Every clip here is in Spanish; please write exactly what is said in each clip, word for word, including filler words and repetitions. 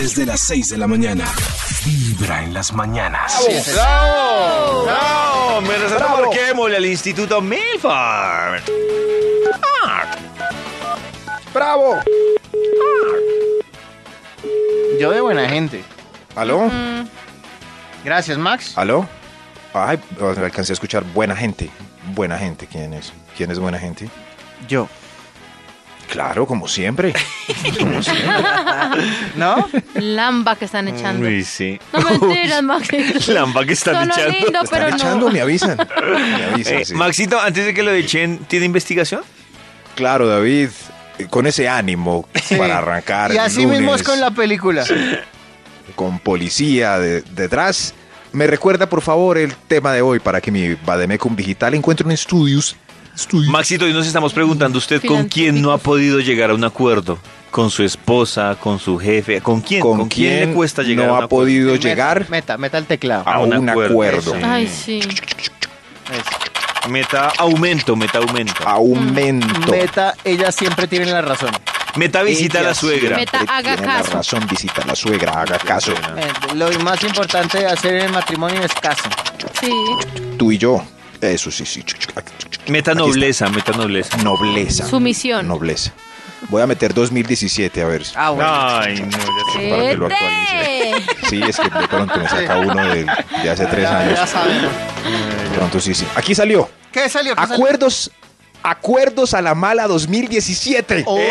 Desde las seis de la mañana. Vibra en las mañanas. ¡Bravo! ¡Bravo! Me resalta, marquémosle al Instituto Milford. ¡Bravo! Yo de buena gente. ¿Aló? Mm. Gracias, Max. ¿Aló? Ay, alcancé a escuchar buena gente. Buena gente, ¿quién es? ¿Quién es buena gente? Yo. Claro, como siempre. Como siempre. ¿No? Lamba que están echando. Uy, sí. No mentiras, Max. Lamba que están Sonó echando. lindo, pero Están no. echando, me avisan. Me avisan, Eh, sí. Maxito, antes de que lo echen, ¿tiene investigación? Claro, David, eh, con ese ánimo Sí. para arrancar Y el así lunes, mismo es con la película. con policía de- detrás. ¿Me recuerda, por favor, el tema de hoy para que mi Bademecum Digital encuentre un estudios? Estudios. Maxito, hoy nos estamos preguntando usted con quién no ha podido llegar a un acuerdo. ¿Con su esposa, con su jefe? ¿Con quién? ¿Con, quién le cuesta llegar no a un ha acuerdo? podido Meta, llegar Meta, meta el teclado. a un un acuerdo? acuerdo? Eso. Ay, sí. Eso. Meta aumento, meta aumento. Aumento. Meta, ella siempre tiene la razón. Meta visita a la Ella suegra. Meta, siempre haga tiene la caso. razón, visita a la suegra, haga caso. Eh, lo más importante de hacer en el matrimonio es caso. Sí. Tú y yo. Eso sí, sí. Meta Aquí nobleza, meta nobleza. está. Nobleza. Sumisión. Nobleza. Voy a meter dos mil diecisiete, a ver. Ah, bueno. Ay, no, ya sé. para que lo ¡Ete! Sí, es que de pronto me saca uno de, de hace tres Ya- años. Ya sabemos. De pronto sí, sí. Aquí salió. ¿Qué salió? ¿Qué salió? Acuerdos, acuerdos a la mala dos mil diecisiete. ¡Uy!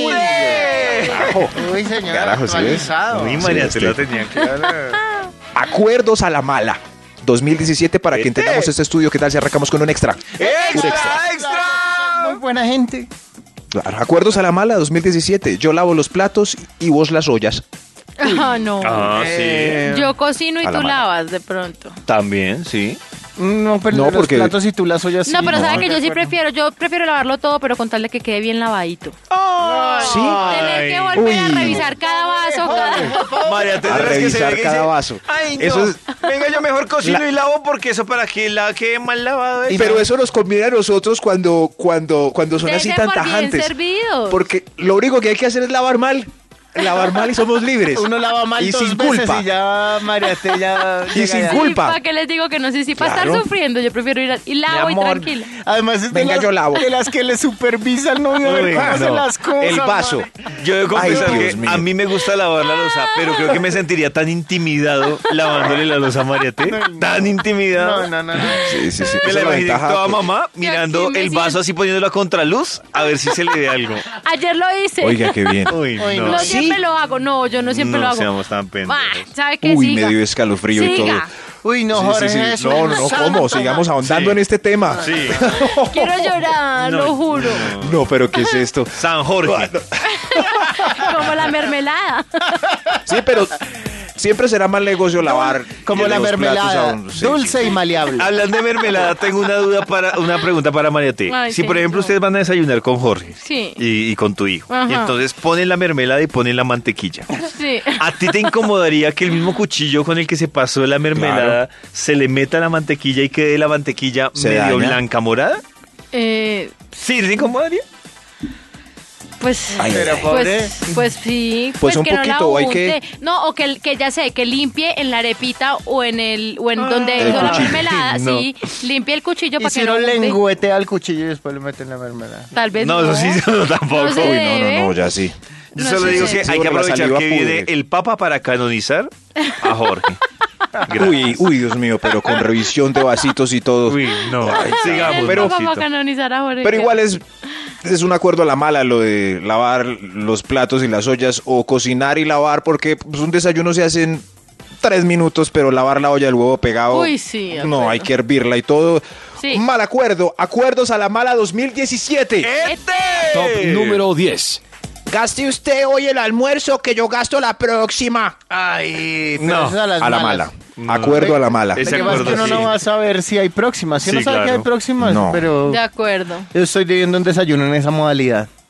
Carajo. Uy, señor, Carajo, ¿sí ves? actualizado. Uy, María, Sí, te la este. tenía clara. Acuerdos a la mala dos mil diecisiete para que entendamos este estudio. ¿Qué tal si arrancamos con un extra? Un ¡Extra, extra. extra! Muy buena gente. Claro, acuerdos a la mala dos mil diecisiete. Yo lavo los platos y vos las ollas. Ah, no. Ah, sí. Eh, Yo cocino y a la tú mala. lavas de pronto. También, sí. No, pero No, los porque- platos y tú las ollas sí, No, pero ¿sabes que yo sí de acuerdo. prefiero? Yo prefiero lavarlo todo, pero con tal de que quede bien lavadito. ¿Sí? Tener que volver a Uy. revisar cada vaso, cada... María, te A sabes que se revisar ve que cada dice, vaso. Ay, no. Eso es- Venga, yo mejor cocino La- y lavo porque eso para que la quede mal lavado. ¿eh? Pero eso nos conviene a nosotros cuando, cuando, cuando son así Dese tan por bien tajantes. servidos. Porque lo único que hay que hacer es lavar mal. Lavar mal y somos libres. Uno lava mal y dos sin veces culpa. y ya María te ya Y llega sin ya. culpa. ¿Para qué les digo que no? Sí, sí, para Claro. estar sufriendo, yo prefiero ir a- y lavo Mi y amor. tranquila. Además es de Venga, las, yo lavo. de las que le supervisa al novio a ver Uy, cómo hace no. las cosas. El vaso. madre. Yo debo Ay, confesar Dios que mío. a mí me gusta lavar la loza, pero creo que me sentiría tan intimidado lavándole la loza a Mariate. Tan intimidado. No, no, no. no. Sí, sí, sí. Me Esa la es la imaginé ventaja, toda pues. mamá mirando me el vaso siento. así poniéndolo a contraluz a ver si se le ve algo. Ayer lo hice. Oiga, qué bien. Uy, Uy, no. no ¿Sí? siempre lo hago, no, yo no siempre no lo hago. seamos tan pendejos. Ah, ¿sabe qué? Uy, Siga. me dio escalofrío y todo. Siga. Uy, no, Sí, Jorge, sí, sí. eso No, es no, no, santo, ¿cómo? Sigamos madre. ahondando Sí. en este tema. Sí. Quiero llorar, No. lo juro. No, pero ¿qué es esto? San Jorge. Como la mermelada. Sí, pero siempre será mal negocio lavar. Como los la platos mermelada, a un- sí, dulce sí. y maleable. Hablando de mermelada, tengo una duda para una pregunta para Mariate. Ay, Si por ejemplo señor. ustedes van a desayunar con Jorge Sí. y, y con tu hijo, Ajá. y entonces ponen la mermelada y ponen la mantequilla. Sí. ¿A ti te incomodaría que el mismo cuchillo con el que se pasó la mermelada se le meta la mantequilla y quede la mantequilla Se medio daña. blanca morada? Eh, Sí, ¿te incomodaría? pues, Ay, Pero ay, pobre. pues, pues sí, Pues pues, un que no poquito, la hay unte. que- No, o que, que ya sé, que limpie en la arepita o en el o en Ah. donde El hizo la cuchillo. mermelada, No. sí, limpie el cuchillo Y para si que no uno unte. lengüetea al cuchillo y después le meten la mermelada. Tal vez No, no. eso sí, no, tampoco. No se Uy, no, debe. no, no, ya sí. Yo No solo sé. digo que Sí, hay que la aprovechar saliva que viene pudre. el Papa para canonizar a Jorge. Gracias. Uy, uy, Dios mío, pero con revisión de vasitos y todo. Uy, no. Ay, Sigamos, pero- Vamos a Maxito. canonizar a Jorge. Pero igual es, es un acuerdo a la mala lo de lavar los platos y las ollas o cocinar y lavar porque pues, un desayuno se hace en tres minutos, pero lavar la olla del huevo pegado. Uy, sí, de No, acuerdo. hay que hervirla y todo. Sí. Mal acuerdo. Acuerdos a la mala dos mil diecisiete. Este. Top número diez. Gaste usted hoy el almuerzo que yo gasto la próxima. Ay, pero No, eso es a, las A la malas. mala. No. Acuerdo a la mala. Ese Lo que pasa es que acuerdo, uno sí. no va a saber si hay próximas. Si Sí, uno sabe que claro. hay próximas, No. pero De acuerdo. yo estoy viviendo un desayuno en esa modalidad.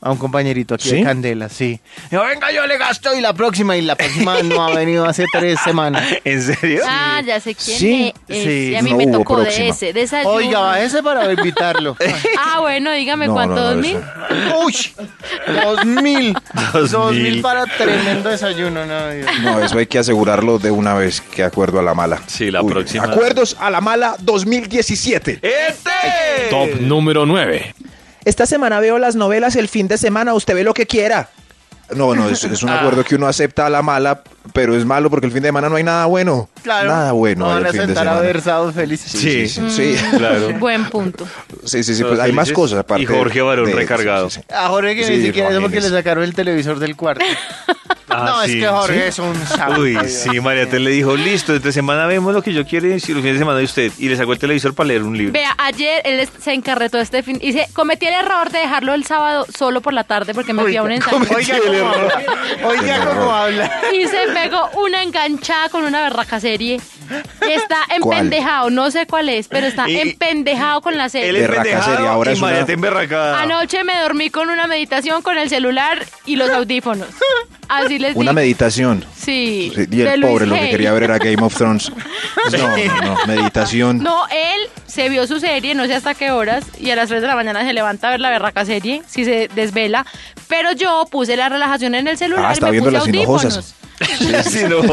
a un compañerito aquí ¿Sí? de Candela, sí. Dijo, venga, yo le gasto y la próxima, y la próxima no ha venido hace tres semanas. ¿En serio? Ah, ya sé quién Sí, es. sí, Y a mí no me hubo tocó próxima. de ese desayuno. Oiga, bájese para invitarlo. Ah, bueno, dígame No, cuánto, no, no, dos mil. eso- Uy, dos mil. Dos Dos mil. mil para tremendo desayuno, no, Dios. No, eso hay que asegurarlo de una vez, que acuerdo a la mala. Sí, la próxima. Acuerdos a la mala dos mil diecisiete. ¡Este! Top número nueve. Esta semana veo las novelas, el fin de semana usted ve lo que quiera. No, no, es, es un acuerdo que uno acepta a la mala, pero es malo porque el fin de semana no hay nada bueno. Claro. Nada bueno No hay van el a fin de sentar a semana. ver sábados felices. Sí. Sí, sí, sí. Claro. Buen punto. Sí, sí, sí, Todos pues hay más felices. cosas aparte. Y Jorge Barón de- recargado. sí, sí, sí. A Jorge que Sí, ni siquiera es porque Jorge. le sacaron el televisor del cuarto. Ah, no, sí. es que Jorge ¿Sí? es un sábado. Uy, sí, María te le dijo, listo, entre semana vemos lo que yo quiero y si los fines de semana de usted. Y le sacó el televisor para leer un libro. Vea, ayer él es- se encarretó este fin y se cometí el error de dejarlo el sábado solo por la tarde porque me fui a un ensayo. Oiga cómo habla. Oiga cómo habla. Y se pegó una enganchada con una berraca serie. Está ¿Cuál? empendejado, no sé cuál es, pero está Y- empendejado con la Él serie. es Berraca pendejado serie, ahora y es una- María te emberracada. Anoche me dormí con una meditación con el celular y los audífonos. Así les Una digo. meditación. Sí. Sí, y de el Luis pobre lo que Hay. quería ver era Game of Thrones. No, no, no, meditación. No, él se vio su serie, no sé hasta qué horas, y a las tres de la mañana se levanta a ver la berraca serie, si se desvela. Pero yo puse la relajación en el celular Ah, y está me viendo puse las audífonos. hinojosas. Sí, no.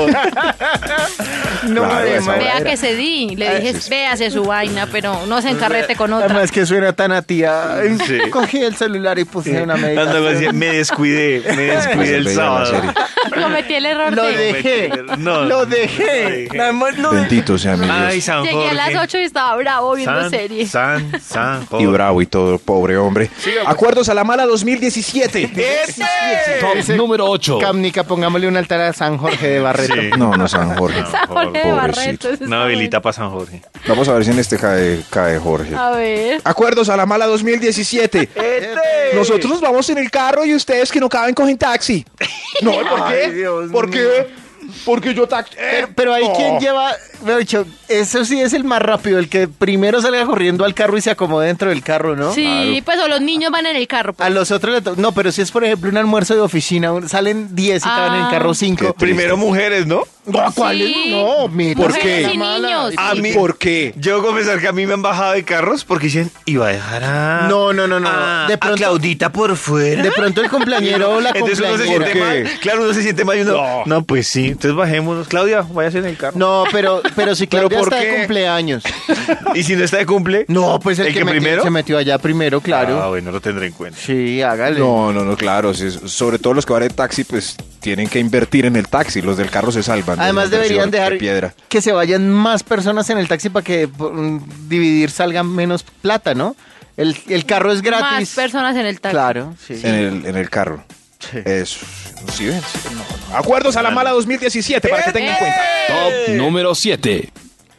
No, Claro, además, esa Vea era. que cedí, le dije, sí, sí. véase su vaina, pero no se encarrete con otra. además que suena tan a tía. Ay, Sí. Cogí el celular y puse una Ando así, meditación. me descuidé, me descuidé el Veía la sábado. serie. Cometí el error Lo de... dejé. No, Lo no dejé. dejé. Nada más lo dejé. Bendito sea mi Dios. Ay, San Jorge. Llegué a las ocho y estaba bravo viendo San, serie. San, San Jorge. Y bravo y todo, pobre hombre. Acuerdos a la mala dos mil diecisiete. ¡Este! Top Ese- número ocho. Camnica, pongámosle un altar a San Jorge de Barreto. Sí. No, no San Jorge. San Jorge de Pobrecito. Barreto. eso está Una velita para San Jorge. Vamos a ver si en este cae, cae Jorge. bueno. A ver. Acuerdos a la mala dos mil diecisiete. ¡Este! Nosotros nos vamos en el carro y ustedes que no caben cogen taxi. No, ¿por qué? Ay, Dios ¿Por mío. qué? Porque yo taxi. Pero, pero hay No. quien lleva, me he dicho, eso sí es el más rápido, el que primero salga corriendo al carro y se acomode dentro del carro, ¿no? Sí, pues o los niños van en el carro. pues. A los otros le to- no, pero si es por ejemplo un almuerzo de oficina, un- salen diez y caben en el carro cinco. Qué Primero mujeres, ¿no? No, ¿cuál es? Sí. No, mi ¿Por Mujeres qué? y niños. A mí- ¿Por qué? Yo confesar que a mí me han bajado de carros porque dicen, iba a dejar a... No, no, no, no. a- De a pronto- Claudita por fuera. De pronto el cumpleañero o la Entonces uno se cumpleañera. siente ¿Por qué? mal. Claro, uno se siente mal y uno... No. No, pues sí. Entonces bajémonos. Claudia, váyase en el carro. No, pero, pero si ¿Pero Claudia por está qué? de cumpleaños. ¿Y si no está de cumple? No, pues el, ¿El que, que meti- primero? se metió allá primero, claro. Ah, bueno, lo tendré en cuenta. Sí, hágale. No, no, no, claro. sí, sobre todo los que van en taxi, pues tienen que invertir en el taxi. Los del carro se salvan. de Además la deberían inversión dejar de piedra. que se vayan más personas en el taxi para que mm, dividir salga menos plata, ¿no? El, el carro es gratis. Más personas en el taxi. Claro, sí. En el, en el carro. Sí. Eso. ¿Sí ven? Sí, no, no. Acuerdos a la mala dos mil diecisiete para que tengan en cuenta. Top número siete.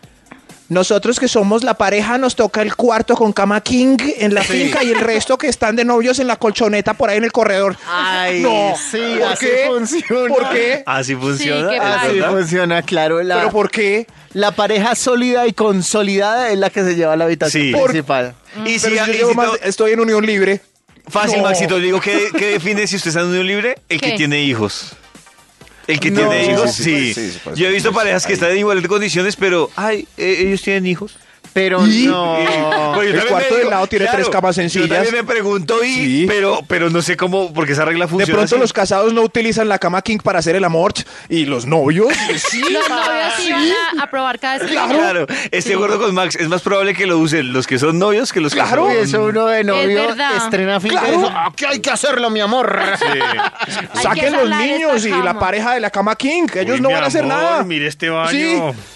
Nosotros que somos la pareja nos toca el cuarto con cama king en la finca y el resto que están de novios en la colchoneta por ahí en el corredor. Ay, No. sí, ¿Por así qué? funciona. ¿Por qué? Así funciona. qué ¿es Así verdad? funciona, claro. La, ¿Pero por qué? la pareja sólida y consolidada es la que se lleva a la habitación Sí. principal. Y si, Pero si yo y llevo si más- to- estoy en unión libre. Fácil, No. Maxito, le digo, ¿qué, ¿qué define si usted está en unión libre? El que ¿Qué? tiene hijos. El que No. tiene hijos, Sí, sí. sí, sí, sí, pues, Yo he visto pues, parejas que ahí. están en igualdad de condiciones, pero, ay, eh, ellos tienen hijos. Pero ¿Y? no. Pues yo El también cuarto me del lado tiene tres camas sencillas. Yo también me pregunto, y, Sí. pero, pero no sé cómo, porque esa regla De funciona. pronto así. los casados no utilizan la cama king para hacer el amor y los novios. Sí, Los novios sí van a, a probar cada vez que Claro, estoy de acuerdo con Max. Es más probable que lo usen los que son novios que los Claro. que Uy, son... eso uno de novio verdad. estrena finca. Claro. y eso, "Ah, ¿qué hay que hacerlo, mi amor? Hay Saquen que los salar niños esta y la cama. pareja de la cama king. que Ellos Uy, no mi van a hacer amor, nada. Mire este baño. Sí.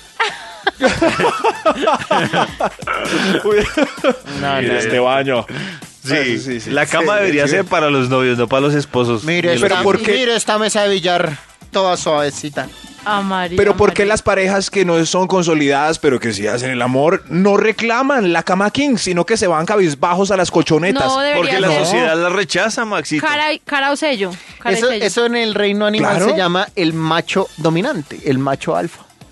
No, no, Mire no. este baño. Sí, Ah, sí, sí. la cama Sí, debería sí. ser para los novios, no para los esposos. Mire, Ni los- Pero esta, ¿por qué? mire esta mesa de billar toda suavecita. A María, Pero ¿por qué María. las parejas que no son consolidadas, pero que sí hacen el amor, no reclaman la cama king, sino que se van cabizbajos a las colchonetas? No, debería Porque la ser sociedad la rechaza, Maxito. cara, cara o sello. Cara y Eso, sello. eso en el reino animal Claro. se llama el macho dominante, el macho alfa.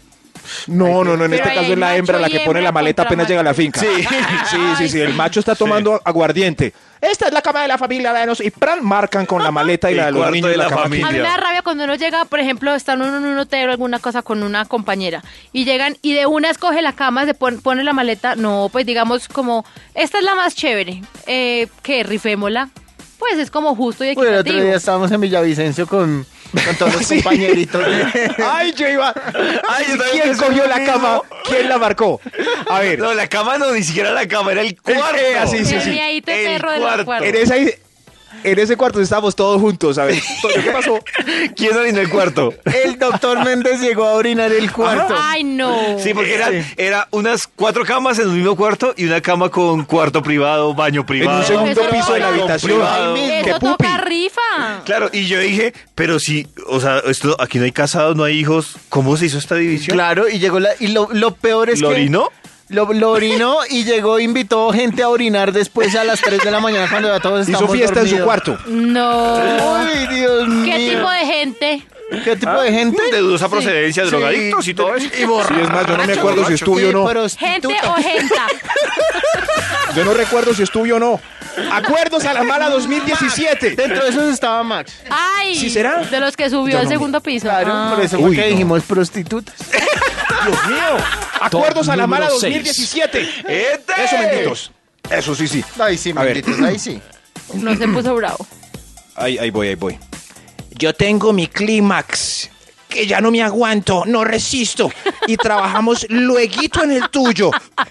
No, no, no, en Pero este ahí caso hay es la hembra macho la y que pone hembra la maleta contra apenas llega a la finca. Sí. sí, sí, sí. El macho está tomando aguardiente. Esta es la cama de la familia, veanos. Y pran, marcan con la maleta y El la de los cuarto niños de la, la cama. familia. A mí me da rabia cuando uno llega, por ejemplo, está uno en un hotel o alguna cosa con una compañera y llegan y de una escoge la cama, se pon- pone la maleta. No, pues digamos como, esta es la más chévere. Eh, ¿Qué? Rifémosla. Pues es como justo y Pues el equitativo. otro día estábamos en Villavicencio con, con todos los Sí. compañeritos. de- Ay, yo iba. Ay, yo también ¿Quién pensé cogió lo la mismo. cama? ¿Quién la marcó? A ver, No, la cama no, ni siquiera la cama, era el cuarto. eh, así, sí, El sí. miadito de El perro del cuarto. cuarto. en, esa, en ese cuarto estábamos todos juntos. A ver, Toño, ¿qué pasó? ¿Quién orinó el cuarto? El doctor Méndez llegó a orinar el cuarto. Ay, no. Sí, porque era, era unas cuatro camas en un mismo cuarto y una cama con cuarto privado, baño En privado. un segundo Eso piso de la toca. habitación. Privado. Ay, Eso ¡qué pupi! toca rifa. Claro, y yo dije, pero si, o sea, esto, aquí no hay casados, no hay hijos, ¿cómo se hizo esta división? Claro, y llegó la. Y lo, lo peor es ¿Lo que. orinó? Lo, lo orinó y llegó, invitó gente a orinar después a las tres de la mañana cuando ya todos Hizo estábamos fiesta en su dormidos. cuarto. No. Ay, Dios mío. ¿Qué tipo de gente? ¿Qué tipo de gente? De dudosa procedencia, Sí. drogadictos y todo eso. Sí, es más, yo no me acuerdo si estuvo Sí, o no. ¿Gente prostituta. o genta? Yo no recuerdo si estuvo o no. Acuerdos a la mala dos mil diecisiete. Dentro de esos estaba Max. Ay. ¿Sí será? De los que subió Yo al no. segundo piso. Claro, Ah. por eso fue Uy, que no. dijimos prostitutas. Dios mío. Acuerdos a la mala número dos mil seis. diecisiete. ¡Este! Eso, benditos. Eso sí, sí. Ay, sí, A ver. benditos, ahí sí. No se puso bravo. Ahí, ahí voy, ahí voy. Yo tengo mi clímax, que ya no me aguanto, no resisto. Y trabajamos lueguito en el tuyo.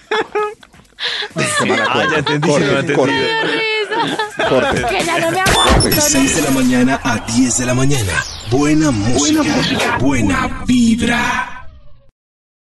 Ah, ya entendí, Corte, ya entendí. corte, ¡Qué risa! corte. Que ya no me aguanto. De no. seis de la mañana a diez de la mañana. Buena música. Buena vibra.